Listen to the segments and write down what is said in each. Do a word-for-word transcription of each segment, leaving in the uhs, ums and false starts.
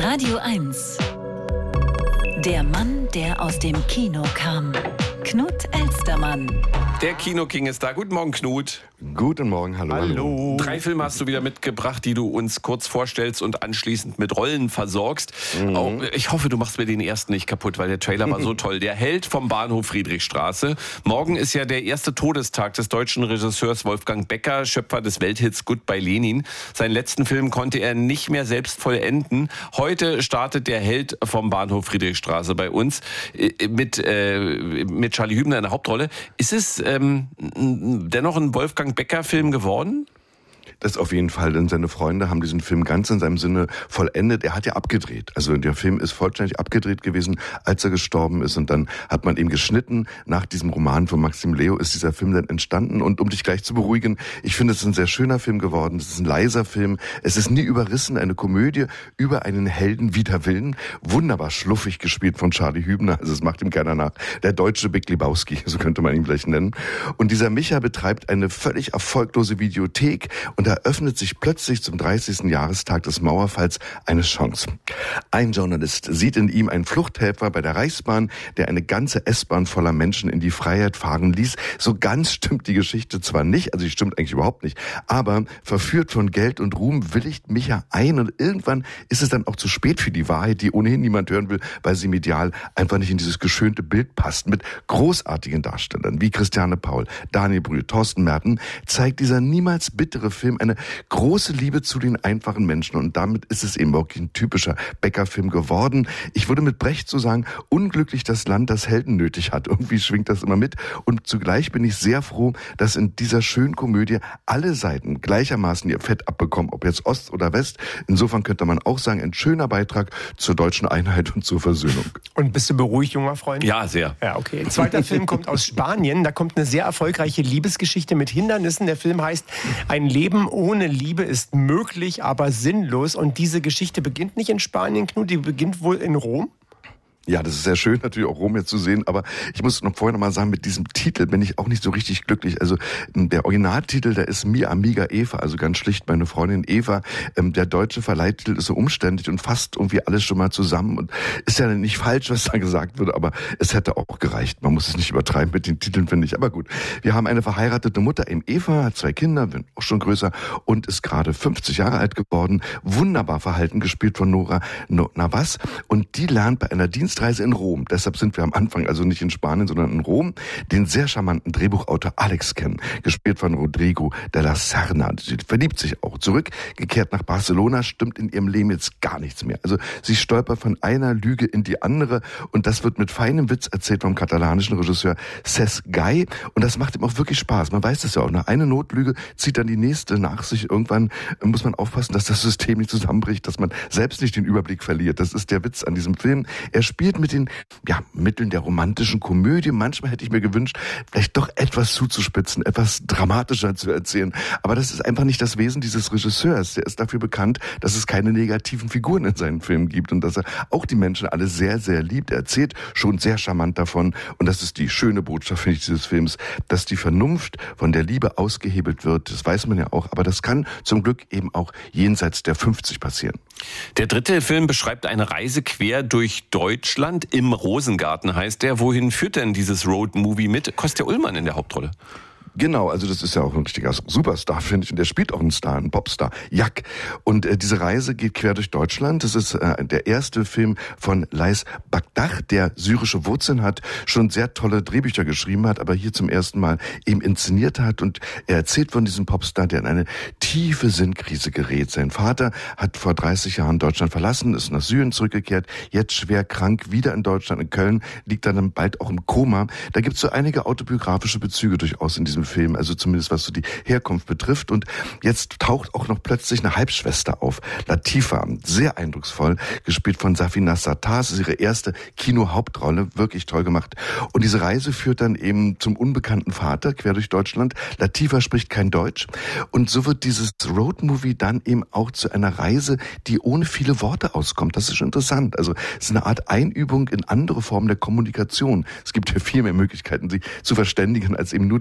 Radio eins. Der Mann, der aus dem Kino kam. Knut Elstermann. Der Kino-King ist da. Guten Morgen, Knut. Guten Morgen, hallo, hallo. Hallo. Drei Filme hast du wieder mitgebracht, die du uns kurz vorstellst und anschließend mit Rollen versorgst. Mhm. Auch, ich hoffe, du machst mir den ersten nicht kaputt, weil der Trailer war so toll. Der Held vom Bahnhof Friedrichstraße. Morgen ist ja der erste Todestag des deutschen Regisseurs Wolfgang Becker, Schöpfer des Welthits Goodbye Lenin. Seinen letzten Film konnte er nicht mehr selbst vollenden. Heute startet der Held vom Bahnhof Friedrichstraße bei uns mit, äh, mit Charlie Hübner in der Hauptrolle. Ist es ähm, dennoch ein Wolfgang Becker-Film geworden? Das auf jeden Fall, denn seine Freunde haben diesen Film ganz in seinem Sinne vollendet. Er hat ja abgedreht. Also der Film ist vollständig abgedreht gewesen, als er gestorben ist. Und dann hat man ihn geschnitten. Nach diesem Roman von Maxim Leo ist dieser Film dann entstanden. Und um dich gleich zu beruhigen, ich finde, es ist ein sehr schöner Film geworden. Es ist ein leiser Film. Es ist nie überrissen, eine Komödie über einen Helden wider Willen. Wunderbar schluffig gespielt von Charlie Hübner. Also es macht ihm keiner nach. Der deutsche Big Lebowski, so könnte man ihn vielleicht nennen. Und dieser Micha betreibt eine völlig erfolglose Videothek. Und da öffnet sich plötzlich zum dreißigsten Jahrestag des Mauerfalls eine Chance. Ein Journalist sieht in ihm einen Fluchthelfer bei der Reichsbahn, der eine ganze S-Bahn voller Menschen in die Freiheit fahren ließ. So ganz stimmt die Geschichte zwar nicht, also die stimmt eigentlich überhaupt nicht, aber verführt von Geld und Ruhm willigt Micha ein und irgendwann ist es dann auch zu spät für die Wahrheit, die ohnehin niemand hören will, weil sie medial einfach nicht in dieses geschönte Bild passt. Mit großartigen Darstellern wie Christiane Paul, Daniel Brühl, Thorsten Merten zeigt dieser niemals bittere Film eine große Liebe zu den einfachen Menschen und damit ist es eben wirklich ein typischer Becker-Film geworden. Ich würde mit Brecht so sagen, unglücklich das Land, das Helden nötig hat. Irgendwie schwingt das immer mit und zugleich bin ich sehr froh, dass in dieser schönen Komödie alle Seiten gleichermaßen ihr Fett abbekommen, ob jetzt Ost oder West. Insofern könnte man auch sagen, ein schöner Beitrag zur deutschen Einheit und zur Versöhnung. Und bist du beruhigt, junger Freund? Ja, sehr. Ja, okay. Ein zweiter Film kommt aus Spanien. Da kommt eine sehr erfolgreiche Liebesgeschichte mit Hindernissen. Der Film heißt Ein Leben ohne Liebe ist möglich, aber sinnlos. Und diese Geschichte beginnt nicht in Spanien, Knut, die beginnt wohl in Rom? Ja, das ist sehr schön, natürlich auch Rom jetzt zu sehen, aber ich muss noch vorher noch mal sagen, mit diesem Titel bin ich auch nicht so richtig glücklich. Also der Originaltitel, der ist Mi Amiga Eva, also ganz schlicht meine Freundin Eva. Der deutsche Verleihtitel ist so umständlich und fasst irgendwie alles schon mal zusammen und ist ja nicht falsch, was da gesagt wird, aber es hätte auch gereicht. Man muss es nicht übertreiben mit den Titeln, finde ich. Aber gut, wir haben eine verheiratete Mutter, eben Eva, hat zwei Kinder, bin auch schon größer und ist gerade fünfzig Jahre alt geworden. Wunderbar verhalten, gespielt von Nora Navas und die lernt bei einer Dienst Reise in Rom. Deshalb sind wir am Anfang also nicht in Spanien, sondern in Rom. Den sehr charmanten Drehbuchautor Alex kennen, gespielt von Rodrigo de la Serna. Sie verliebt sich auch. Zurückgekehrt nach Barcelona stimmt in ihrem Leben jetzt gar nichts mehr. Also sie stolpert von einer Lüge in die andere und das wird mit feinem Witz erzählt vom katalanischen Regisseur Cesc Gai und das macht ihm auch wirklich Spaß. Man weiß das ja auch. Nach einer Notlüge zieht dann die nächste nach sich. Irgendwann muss man aufpassen, dass das System nicht zusammenbricht, dass man selbst nicht den Überblick verliert. Das ist der Witz an diesem Film. Er spielt mit den ja, Mitteln der romantischen Komödie. Manchmal hätte ich mir gewünscht, vielleicht doch etwas zuzuspitzen, etwas dramatischer zu erzählen. Aber das ist einfach nicht das Wesen dieses Regisseurs. Der ist dafür bekannt, dass es keine negativen Figuren in seinen Filmen gibt und dass er auch die Menschen alle sehr, sehr liebt. Er erzählt schon sehr charmant davon. Und das ist die schöne Botschaft, finde ich, dieses Films, dass die Vernunft von der Liebe ausgehebelt wird. Das weiß man ja auch. Aber das kann zum Glück eben auch jenseits der fünfzig passieren. Der dritte Film beschreibt eine Reise quer durch Deutschland. Im Rosengarten heißt der. Wohin führt denn dieses Road-Movie mit Kostja Ullmann in der Hauptrolle? Genau, also das ist ja auch ein richtiger Superstar, finde ich. Und der spielt auch einen Star, einen Popstar, Jack. Und äh, diese Reise geht quer durch Deutschland. Das ist äh, der erste Film von Lais Bagdach, der syrische Wurzeln hat, schon sehr tolle Drehbücher geschrieben hat, aber hier zum ersten Mal eben inszeniert hat. Und er erzählt von diesem Popstar, der in eine tiefe Sinnkrise gerät. Sein Vater hat vor dreißig Jahren Deutschland verlassen, ist nach Syrien zurückgekehrt, jetzt schwer krank, wieder in Deutschland, in Köln, liegt dann bald auch im Koma. Da gibt es so einige autobiografische Bezüge durchaus in diesem Film, also zumindest was so die Herkunft betrifft. Und jetzt taucht auch noch plötzlich eine Halbschwester auf, Latifa, sehr eindrucksvoll, gespielt von Safina Sattar. Das ist ihre erste Kino-Hauptrolle, wirklich toll gemacht. Und diese Reise führt dann eben zum unbekannten Vater, quer durch Deutschland. Latifa spricht kein Deutsch. Und so wird dieses Roadmovie dann eben auch zu einer Reise, die ohne viele Worte auskommt. Das ist schon interessant. Also es ist eine Art Einübung in andere Formen der Kommunikation. Es gibt ja viel mehr Möglichkeiten, sich zu verständigen, als eben nur die Sprache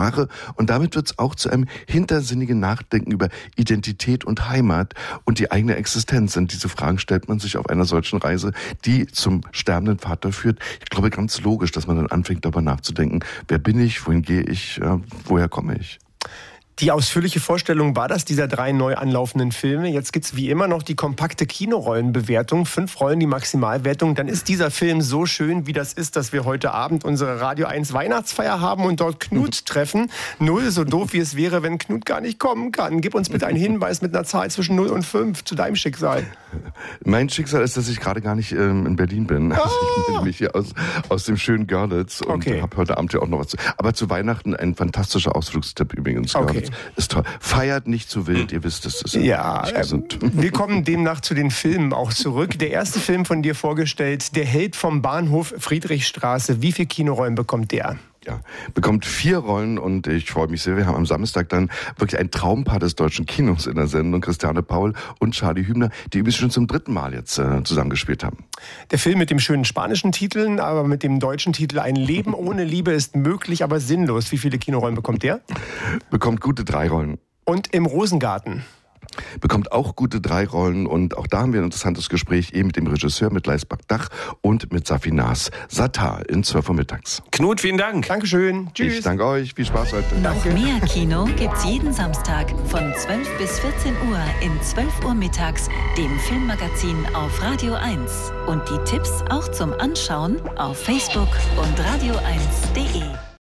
Sprache und damit wird es auch zu einem hintersinnigen Nachdenken über Identität und Heimat und die eigene Existenz. Und diese Fragen stellt man sich auf einer solchen Reise, die zum sterbenden Vater führt. Ich glaube, ganz logisch, dass man dann anfängt, darüber nachzudenken, wer bin ich, wohin gehe ich, ja, woher komme ich? Die ausführliche Vorstellung war das dieser drei neu anlaufenden Filme. Jetzt gibt's wie immer noch die kompakte Kinorollenbewertung. Fünf Rollen die Maximalwertung. Dann ist dieser Film so schön, wie das ist, dass wir heute Abend unsere Radio eins Weihnachtsfeier haben und dort Knut treffen. Null, so doof wie es wäre, wenn Knut gar nicht kommen kann. Gib uns bitte einen Hinweis mit einer Zahl zwischen null und fünf zu deinem Schicksal. Mein Schicksal ist, dass ich gerade gar nicht ähm, in Berlin bin. Also ich melde mich hier aus, aus dem schönen Görlitz und Okay. habe heute Abend ja auch noch was zu. Aber zu Weihnachten ein fantastischer Ausflugstipp übrigens. Okay. Görlitz. Ist toll. Feiert nicht zu wild, ihr wisst es. Das ist Ja, nicht äh, gesund. wir kommen demnach zu den Filmen auch zurück. Der erste Film von dir vorgestellt, Der Held vom Bahnhof Friedrichstraße. Wie viele Kinorollen bekommt der? Ja, bekommt vier Rollen und ich freue mich sehr. Wir haben am Samstag dann wirklich ein Traumpaar des deutschen Kinos in der Sendung. Christiane Paul und Charlie Hübner, die übrigens schon zum dritten Mal jetzt äh, zusammengespielt haben. Der Film mit dem schönen spanischen Titel, aber mit dem deutschen Titel Ein Leben ohne Liebe ist möglich, aber sinnlos. Wie viele Kinorollen bekommt der? Bekommt gute drei Rollen. Und Im Rosengarten. Bekommt auch gute drei Rollen und auch da haben wir ein interessantes Gespräch eben mit dem Regisseur, mit Leisbach-Dach und mit Safinas Sattar in zwölf Uhr mittags. Knut, vielen Dank. Dankeschön. Tschüss. Ich danke euch. Viel Spaß heute. Noch mehr Kino gibt's jeden Samstag von zwölf bis vierzehn Uhr in zwölf Uhr mittags, dem Filmmagazin auf Radio eins. Und die Tipps auch zum Anschauen auf Facebook und radio eins punkt de.